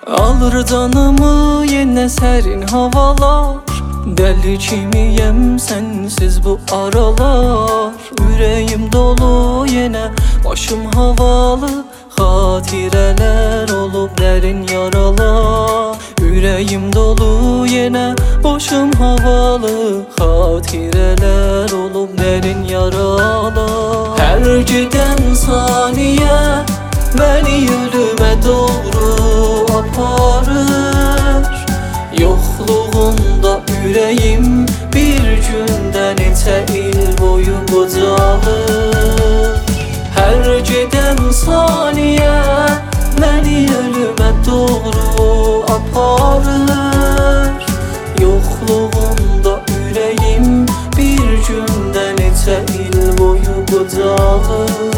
Alır canımı yenə sərin havalar. Dəli kimiyəm sensiz bu aralar. Ürəyim dolu yenə başım havalı. Xatirələr olub dərin yaralar. Ürəyim dolu yenə başım havalı. Xatirələr olub dərin yaralar. Hər gedən saniyə məni ölümə doğru aparır. Yoxluğunda ürəyim bir gündə neçə il boyu qocalır. Hər gedən saniyə məni ölümə doğru aparır. Yoxluğunda ürəyim bir gündə neçə il boyu qocalır.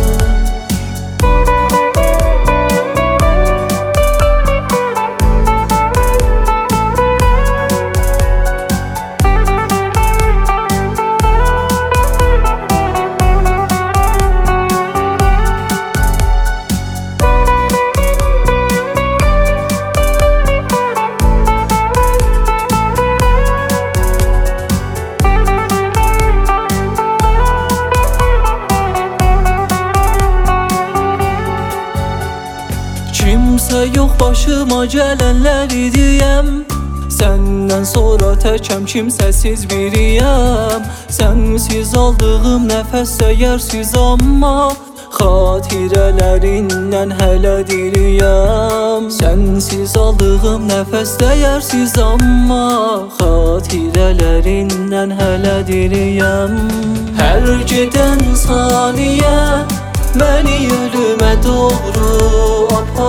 Kimsə yox başıma gələnləri deyəm. Səndən sonra təkəm, kimsəsiz biriyəm. Sənsiz aldığım nəfəs dəyərsiz, amma xatirələrindən hələ diriyəm. Sənsiz aldığım nəfəs dəyərsiz, amma xatirələrindən hələ diriyəm. Hər gedən saniyə məni ölümə doğru aparır.